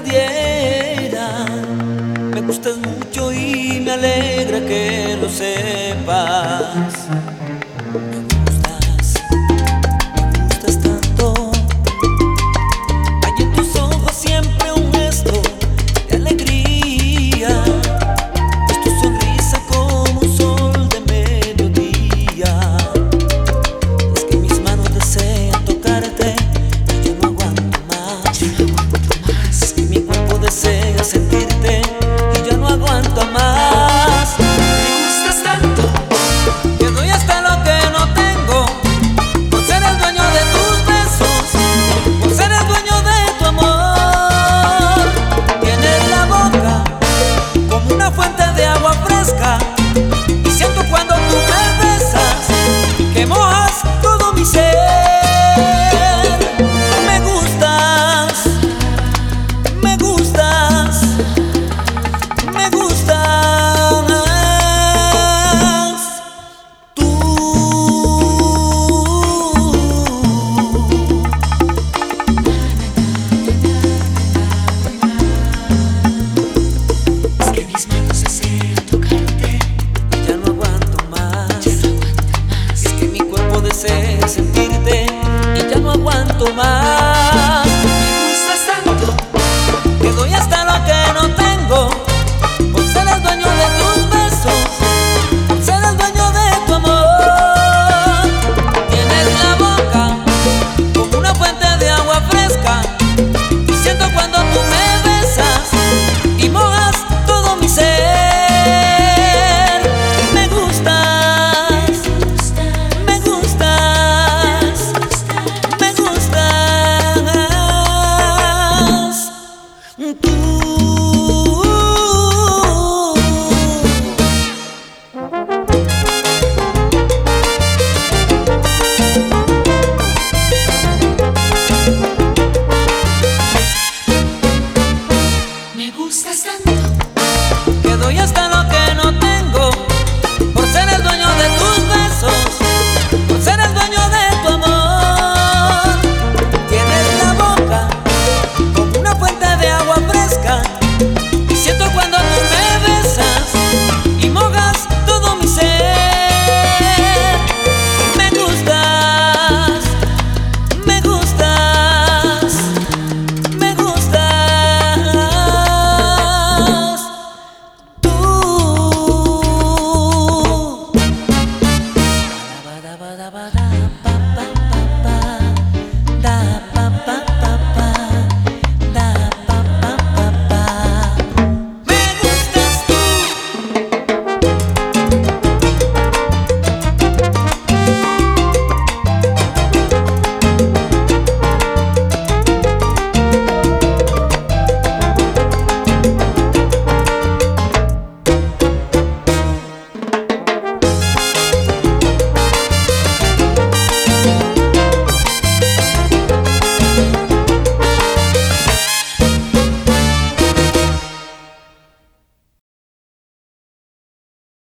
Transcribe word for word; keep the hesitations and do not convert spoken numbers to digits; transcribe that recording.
entendiera. Me gustas mucho y me alegra que lo sepas. Me gustas, me gustas tanto. Hay en tus ojos siempre un gesto de alegría. Es tu sonrisa como un sol de mediodía. Es que mis manos desean tocarte y yo no aguanto más. Yo no aguanto más. Es que mi cuerpo desea sentirte y yo no aguanto más. Me gustas tanto que doy hasta lo que no tengo por ser el dueño de tus besos, por ser el dueño de tu amor. Tienes la boca como una fuente de agua fresca y siento cuando tú me besas que mojas todo mi ser. Me gustas, me gustas, me gustas tú. Es que mis manos desean tocarte y ya no aguanto más. Ya no aguanto más. Es que mi cuerpo desea sentirte y ya no aguanto más. Me gustas tanto que doy hasta lo que no tengo por ser el dueño de tus besos, por ser el dueño de tu amor. Tienes la boca como una fuente de agua fresca y siento cuando tú me besas y mojas todo mi ser. Me gustas, me gustas, me gustas tú. Me gustas tanto que doy hasta lo que no tengo